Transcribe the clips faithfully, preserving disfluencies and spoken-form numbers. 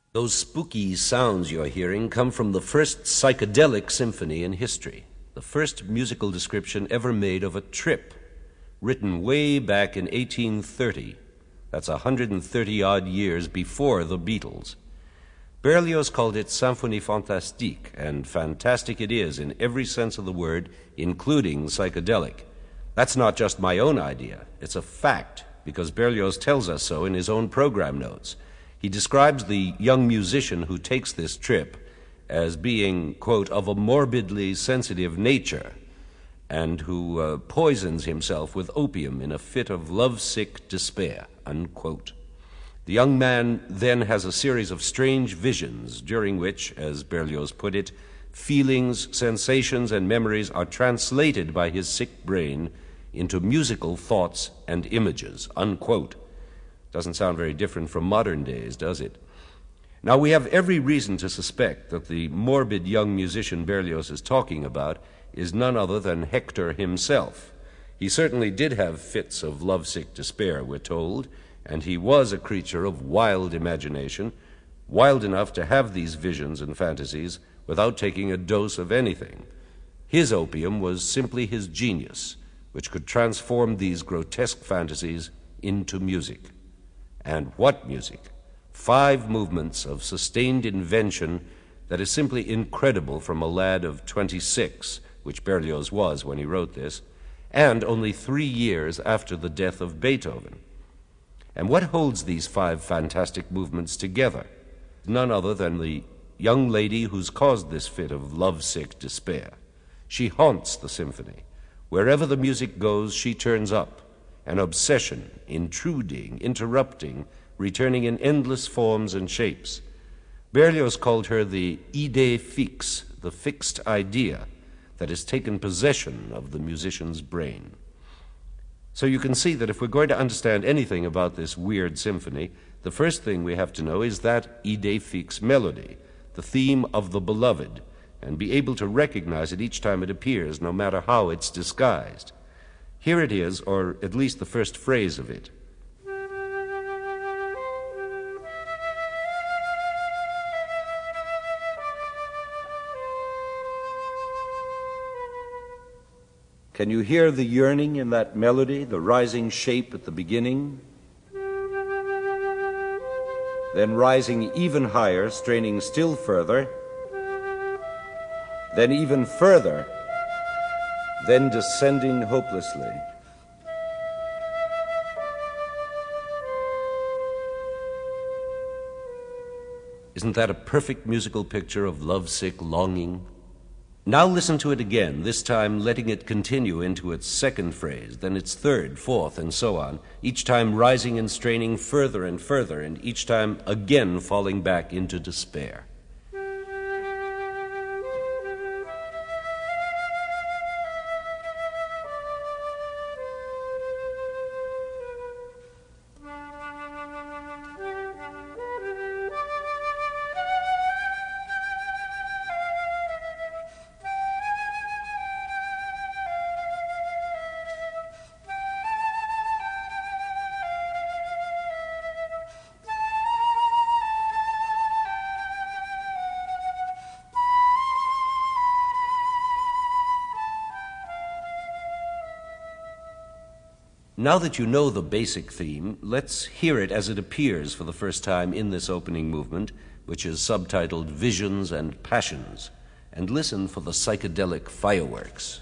Those spooky sounds you're hearing come from the first psychedelic symphony in history, the first musical description ever made of a trip, written way back in eighteen thirty. That's one hundred thirty-odd years before the Beatles. Berlioz called it Symphonie Fantastique, and fantastic it is in every sense of the word, including psychedelic. That's not just my own idea. It's a fact, because Berlioz tells us so in his own program notes. He describes the young musician who takes this trip as being, quote, of a morbidly sensitive nature, and who uh, poisons himself with opium in a fit of lovesick despair, unquote. The young man then has a series of strange visions during which, as Berlioz put it, feelings, sensations, and memories are translated by his sick brain into musical thoughts and images, unquote. Doesn't sound very different from modern days, does it? Now, we have every reason to suspect that the morbid young musician Berlioz is talking about is none other than Hector himself. He certainly did have fits of lovesick despair, we're told, and he was a creature of wild imagination, wild enough to have these visions and fantasies without taking a dose of anything. His opium was simply his genius, which could transform these grotesque fantasies into music. And what music! Five movements of sustained invention that is simply incredible from a lad of twenty-six, which Berlioz was when he wrote this, and only three years after the death of Beethoven. And what holds these five fantastic movements together? None other than the young lady who's caused this fit of lovesick despair. She haunts the symphony. Wherever the music goes, she turns up. An obsession, intruding, interrupting, returning in endless forms and shapes. Berlioz called her the idée fixe, the fixed idea that has taken possession of the musician's brain. So you can see that if we're going to understand anything about this weird symphony, the first thing we have to know is that idée fixe melody, the theme of the beloved, and be able to recognize it each time it appears, no matter how it's disguised. Here it is, or at least the first phrase of it. Can you hear the yearning in that melody, the rising shape at the beginning? Then rising even higher, straining still further, then even further, then descending hopelessly. Isn't that a perfect musical picture of lovesick longing? Now listen to it again, this time letting it continue into its second phrase, then its third, fourth, and so on, each time rising and straining further and further, and each time again falling back into despair. Now that you know the basic theme, let's hear it as it appears for the first time in this opening movement, which is subtitled Visions and Passions, and listen for the psychedelic fireworks.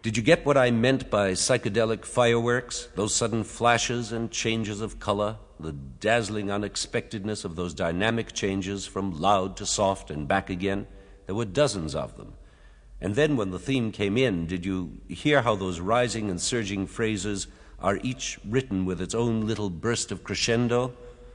Did you get what I meant by psychedelic fireworks? Those sudden flashes and changes of color, the dazzling unexpectedness of those dynamic changes from loud to soft and back again? There were dozens of them. And then when the theme came in, did you hear how those rising and surging phrases are each written with its own little burst of crescendo?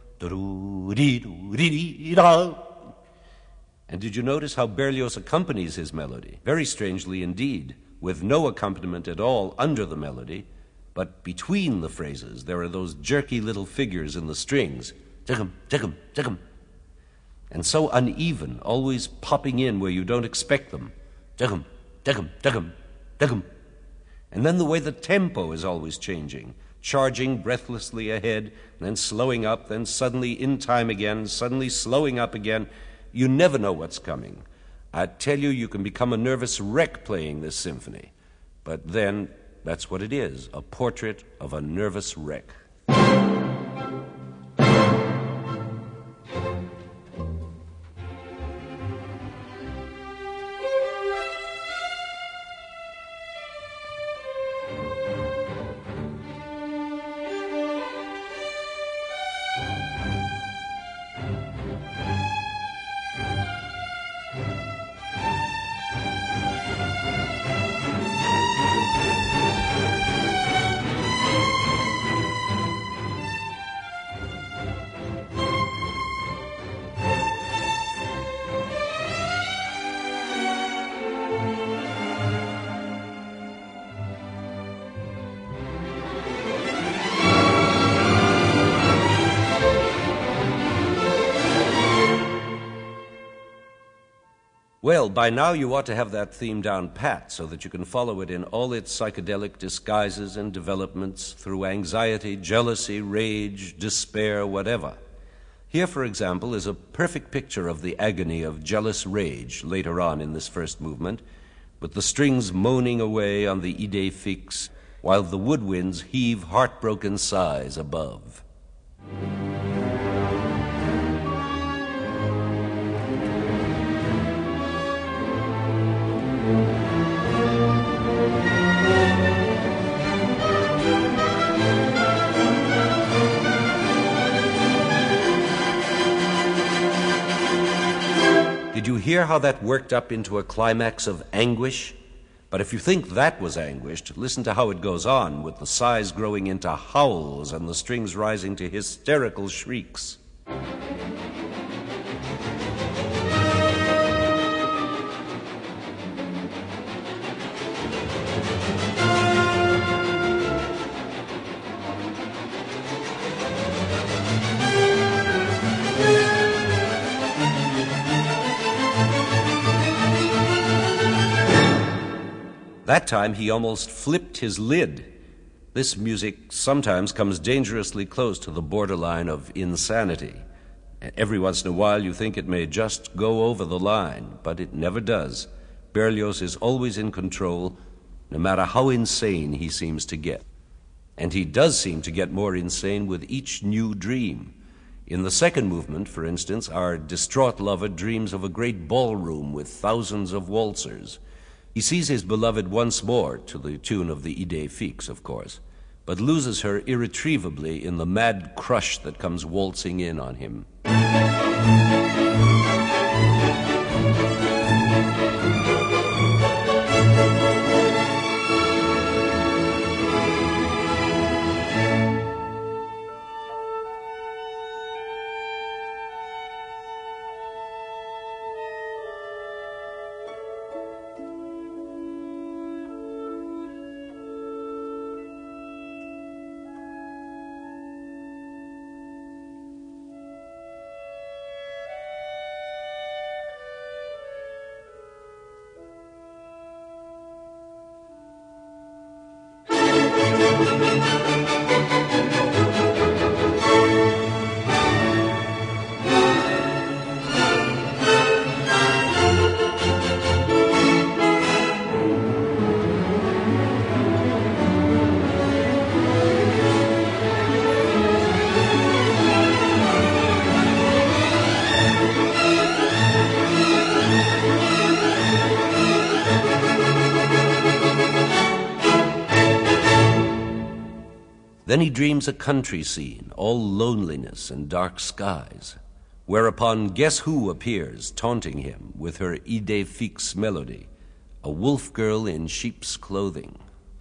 And did you notice how Berlioz accompanies his melody? Very strangely indeed, with no accompaniment at all under the melody, but between the phrases there are those jerky little figures in the strings, tickum, tickum, tickum, and so uneven, always popping in where you don't expect them, tickum, tickum, tickum, tickum. And then the way the tempo is always changing, charging breathlessly ahead, then slowing up, then suddenly in time again, suddenly slowing up again. You never know what's coming. I tell you, you can become a nervous wreck playing this symphony. But then, that's what it is, a portrait of a nervous wreck. Well, by now you ought to have that theme down pat so that you can follow it in all its psychedelic disguises and developments through anxiety, jealousy, rage, despair, whatever. Here, for example, is a perfect picture of the agony of jealous rage later on in this first movement, with the strings moaning away on the idée fixe, while the woodwinds heave heartbroken sighs above. Did you hear how that worked up into a climax of anguish? But if you think that was anguished, listen to how it goes on, with the sighs growing into howls and the strings rising to hysterical shrieks. That time he almost flipped his lid. This music sometimes comes dangerously close to the borderline of insanity. Every once in a while you think it may just go over the line, but it never does. Berlioz is always in control, no matter how insane he seems to get. And he does seem to get more insane with each new dream. In the second movement, for instance, our distraught lover dreams of a great ballroom with thousands of waltzers. He sees his beloved once more, to the tune of the idée fixe, of course, but loses her irretrievably in the mad crush that comes waltzing in on him. Then he dreams a country scene, all loneliness and dark skies, whereupon guess who appears, taunting him with her idée fixe melody, a wolf girl in sheep's clothing.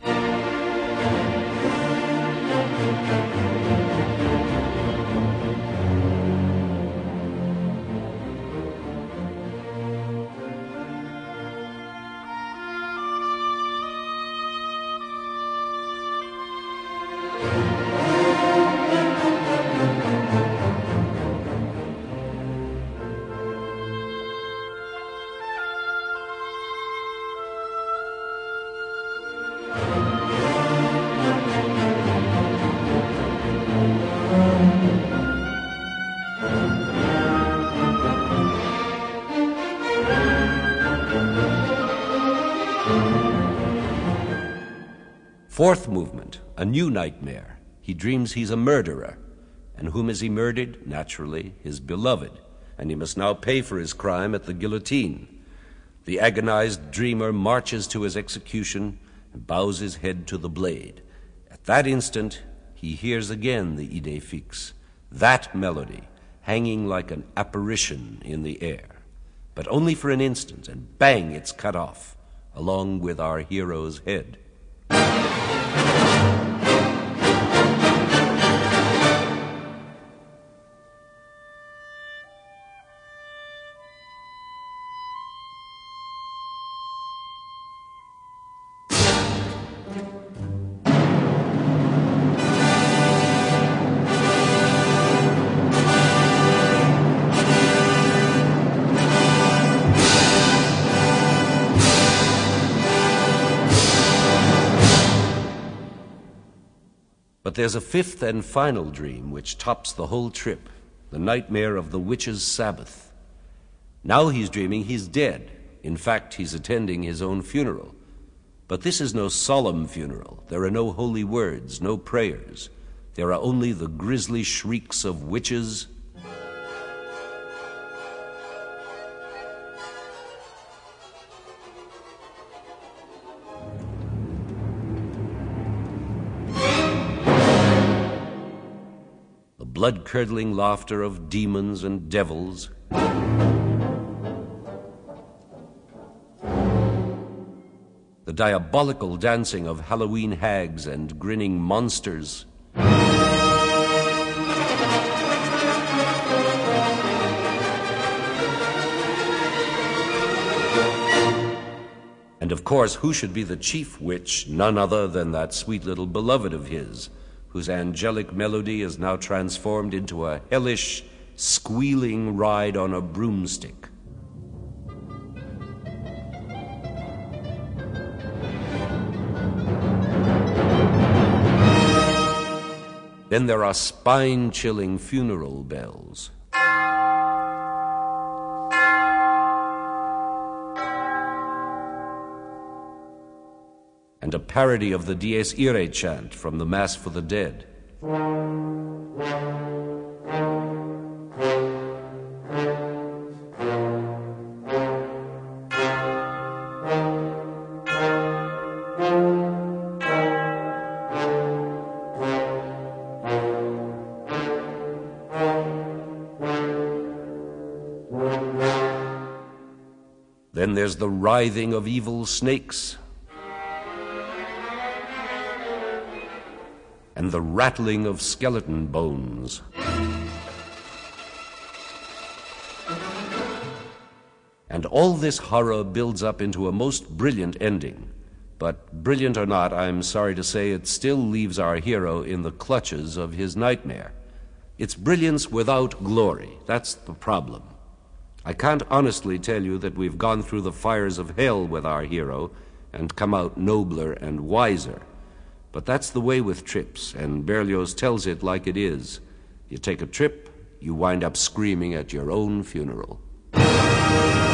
Fourth movement, a new nightmare. He dreams he's a murderer. And whom has he murdered? Naturally, his beloved. And he must now pay for his crime at the guillotine. The agonized dreamer marches to his execution and bows his head to the blade. At that instant, he hears again the idée fixe, that melody, hanging like an apparition in the air. But only for an instant, and bang, it's cut off, along with our hero's head. But there's a fifth and final dream which tops the whole trip, the nightmare of the witch's Sabbath. Now he's dreaming he's dead. In fact, he's attending his own funeral. But this is no solemn funeral. There are no holy words, no prayers. There are only the grisly shrieks of witches blood-curdling laughter of demons and devils, the diabolical dancing of Halloween hags and grinning monsters, and of course, who should be the chief witch? None other than that sweet little beloved of his, whose angelic melody is now transformed into a hellish, squealing ride on a broomstick. Then there are spine-chilling funeral bells. And a parody of the Dies Irae chant from the Mass for the Dead. Then there's the writhing of evil snakes, and the rattling of skeleton bones. And all this horror builds up into a most brilliant ending. But brilliant or not, I'm sorry to say it still leaves our hero in the clutches of his nightmare. It's brilliance without glory. That's the problem. I can't honestly tell you that we've gone through the fires of hell with our hero and come out nobler and wiser. But that's the way with trips, and Berlioz tells it like it is. You take a trip, you wind up screaming at your own funeral.